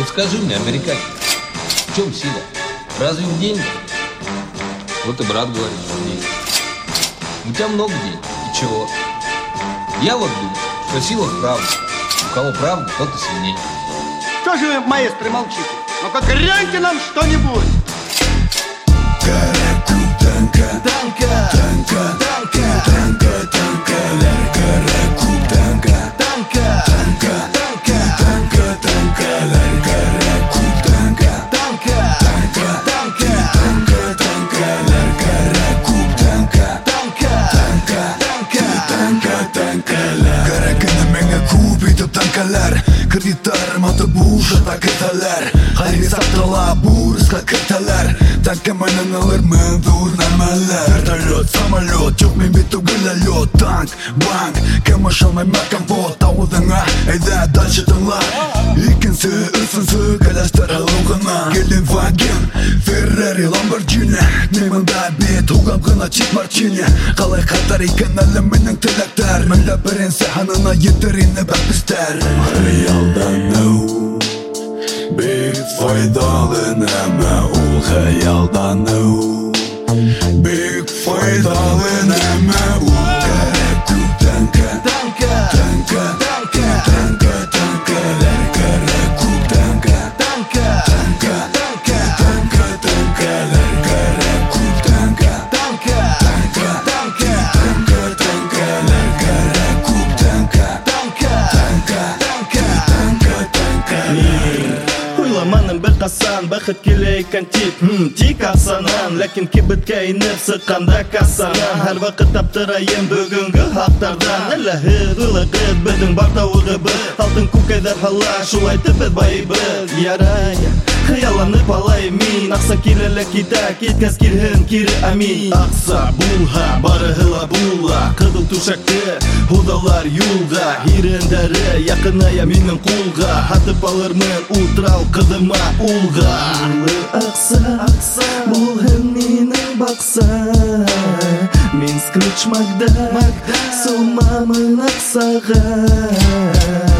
Вот скажи мне, американец, в чем сила? Разве в деньгах? Вот и брат говорит, что в деньгах. У тебя много денег, и чего? Я вот думаю, что сила в правде. У кого правда, тот и сильнее. Что же вы, маэстро, молчите? Ну-ка гряньте нам что-нибудь! Танка, танка, танка, танка, танка, танка, лярка, куб танка, танка, танка, танка, танка, танка, лярка, куб танка, танка, танка, танка, танка, танка, лярка, куб танка, танка, танка, танка, танка, танка, Каракana menga kub itip tankalar, kreditlerim atıp uğuşata kırtalar, hayri saptala buruzga kırtalar, tanka менен alırmın дурнамалар. Вертолет, самолет, жоқ мен бет түгіл лед, танк, банк, кім ашалмай компот, ауылдыңа, айда дальше тыңла. Икінсі, үшінші, кадастырылу ғына, келін ваген, Феррари, Ламборджини, меймында бет, уғам ғына чит марчини, қалай қатар екен әлі менің тілектер, мінді бірінсі ханына етеріні бәкпістер. Хаялдану, бек файдалы нәмә ул хаялдану, бек файдалы нәмә ул кәрәк күп танка, танка, танка, танка, танка, танка, кәрәк күп танка, танка, танка, танка, танка, танка, кәрәк күп танка, танка, танка, танка, танка, танка, кәрәк күп танка, танка, танка, танка, танка, танка. Ойламаным бір қасан, бақыт келе екен тик ақсанан, ләкин кебітке инеп сыққанда кассанан. Әр вақыт таптырайым бүгінгі хақтардан, әләхід, ұлығыд, біздің бар тауығы бір, алтын көкайдар хала, шулайтып біз байыбыз. Ярай, қияланып алай мин, ақса келелі кита, кеткәз келхін кері амин. Ақса бұлға, бары ғыла бұлға, қыдыл түшәкті, худалар юлға, хирендәрі, яқыная менің құлға, хатып алырмын утрал қыдыма ұлға. Ақса, бұлғын менің бақса, мен скрыч магда, солмамын ақсаға.